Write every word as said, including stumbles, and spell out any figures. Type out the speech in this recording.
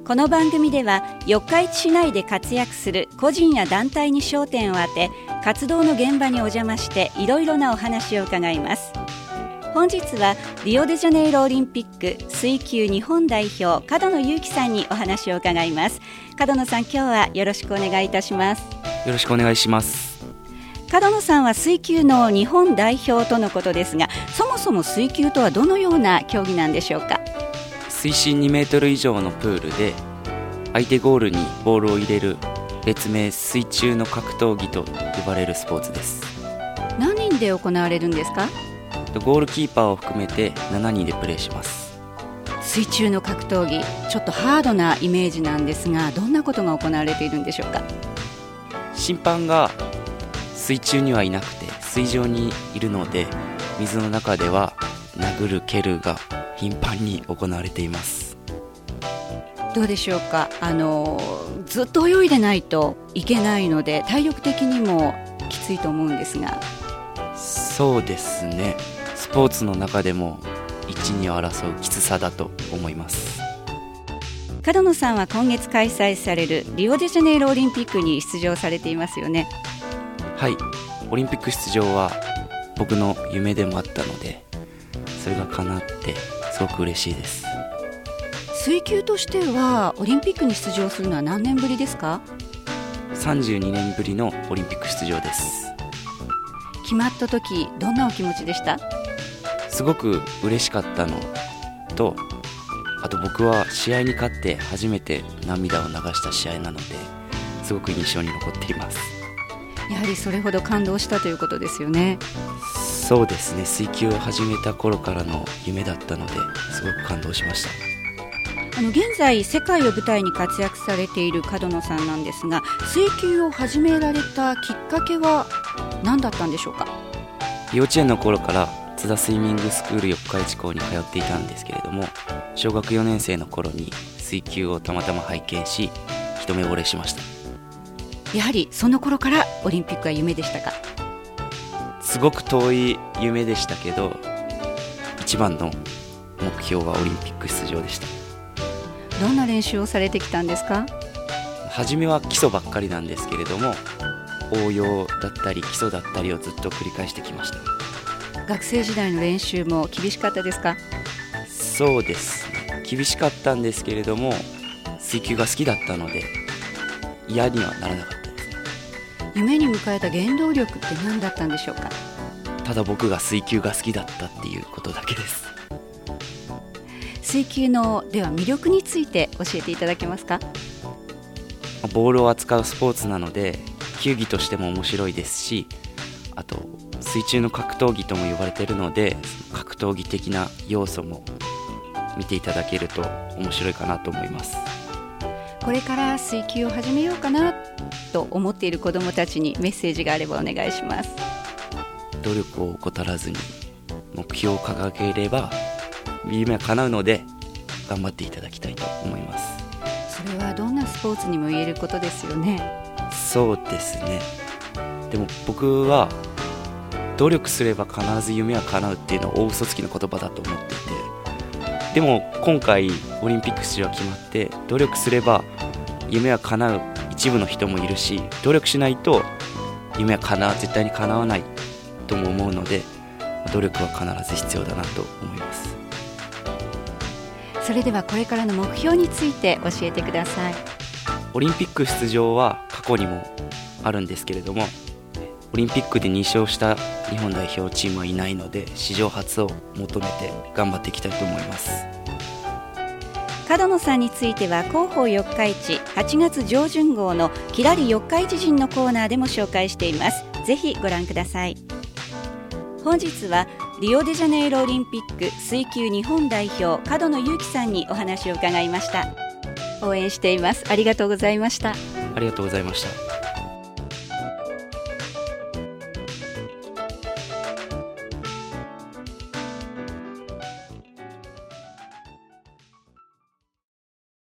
この番組では四日市市内で活躍する個人や団体に焦点を当て、活動の現場にお邪魔していろいろなお話を伺います。本日はリオデジャネイロオリンピック水球日本代表角野祐樹さんにお話を伺います。角野さん、今日はよろしくお願いいたします。 よろしくお願いします。 角野さんは水球の日本代表とのことですが、そもそも水球とはどのような競技なんでしょうか？ 水深にメートル以上のプールで相手ゴールにボールを入れる別名水中の格闘技と呼ばれるスポーツです。 何人で行われるんですか？ ゴールキーパーを含めてしちにんでプレーします。 水中の格闘技、ちょっとハードなイメージなんですが、どんなことが行われているんでしょうか？ 審判が水中にはいなくて水上にいるので、水の中では殴る蹴るが頻繁に行われています。 どうでしょうか？あのずっと泳いでないといけないので、体力的にもきついと思うんですが。 そうですね、スポーツの中でもいち、にを争うきつさだと思います。 角野さんは今月開催されるリオデジャネイロオリンピックに出場されていますよね。 はい、オリンピック出場は僕の夢でもあったので、それが叶ってすごく嬉しいです。 水球としてはオリンピックに出場するのは何年ぶりですか？ さんじゅうにねんぶりのオリンピック出場です。 決まった時どんなお気持ちでした？ すごく嬉しかったのと、あと僕は試合に勝って初めて涙を流した試合なので、すごく印象に残っています。 やはりそれほど感動したということですよね。 そうですね、水球を始めた頃からの夢だったので、すごく感動しました。 あの現在世界を舞台に活躍されている角野さんなんですが、水球を始められたきっかけは何だったんでしょうか？ 幼稚園の頃から津田スイミングスクール四日市校に通っていたんですけれども、小学よねん生の頃に水球をたまたま拝見し、一目惚れしました。 やはりその頃からオリンピックは夢でしたか？ すごく遠い夢でしたけど、一番の目標はオリンピック出場でした。 どんな練習をされてきたんですか？ 初めは基礎ばっかりなんですけれども、応用だったり基礎だったりをずっと繰り返してきました。 学生時代の練習も厳しかったですか？ そうですね、厳しかったんですけれども、水球が好きだったので嫌にはならなかったですね。 夢に迎えた原動力って何だったんでしょうか？ ただ僕が水球が好きだったっていうことだけです。 水球のでは魅力について教えていただけますか？ ボールを扱うスポーツなので球技としても面白いですし、あと水中の格闘技とも呼ばれているので、格闘技的な要素も見ていただけると面白いかなと思います。 これから水球を始めようかなと思っている子どもたちにメッセージがあればお願いします。 努力を怠らずに目標を掲げれば夢は叶うので、頑張っていただきたいと思います。 それはどんなスポーツにも言えることですよね。 そうですね、でも僕は努力すれば必ず夢は叶うっていうのは大嘘つきの言葉だと思っていて、でも今回オリンピック出場が決まって、努力すれば夢は叶う一部の人もいるし、努力しないと夢は叶う絶対に叶わないとも思うので、努力は必ず必要だなと思います。 それではこれからの目標について教えてください。 オリンピック出場は過去にもあるんですけれども、オリンピックでに勝した日本代表チームはいないので、史上初を求めて頑張っていきたいと思います。 角野さんについては広報四日市はちがつ上旬号のきらり四日市人のコーナーでも紹介しています。ぜひご覧ください。本日はリオデジャネイロオリンピック水球日本代表角野祐樹さんにお話を伺いました。応援しています。ありがとうございました。 ありがとうございました。